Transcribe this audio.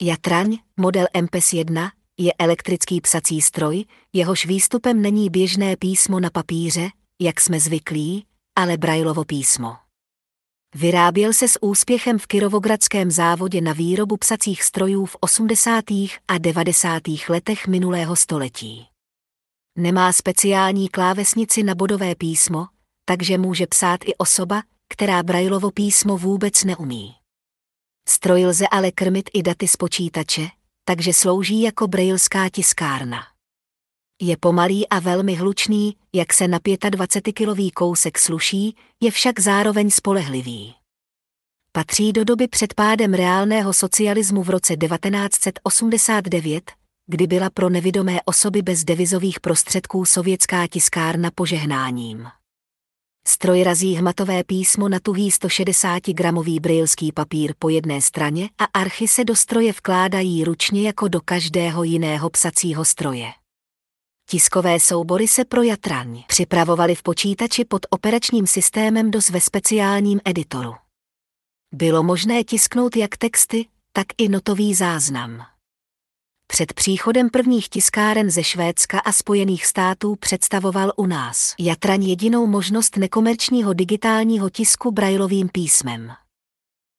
Jatraň, model MPES 1, je elektrický psací stroj, jehož výstupem není běžné písmo na papíře, jak jsme zvyklí, ale Braillovo písmo. Vyráběl se s úspěchem v Kirovogradském závodě na výrobu psacích strojů v 80. a 90. letech minulého století. Nemá speciální klávesnici na bodové písmo, takže může psát i osoba, která Braillovo písmo vůbec neumí. Stroj lze ale krmit i daty z počítače, takže slouží jako braillská tiskárna. Je pomalý a velmi hlučný, jak se na 25kilový kousek sluší, je však zároveň spolehlivý. Patří do doby před pádem reálného socialismu v roce 1989, kdy byla pro nevidomé osoby bez devizových prostředků sovětská tiskárna požehnáním. Stroj razí hmatové písmo na tuhý 160gramový braillský papír po jedné straně a archy se do stroje vkládají ručně jako do každého jiného psacího stroje. Tiskové soubory se pro jatraň připravovaly v počítači pod operačním systémem DOS ve speciálním editoru. Bylo možné tisknout jak texty, tak i notový záznam. Před příchodem prvních tiskáren ze Švédska a Spojených států představoval u nás jatraň jedinou možnost nekomerčního digitálního tisku Braillovým písmem.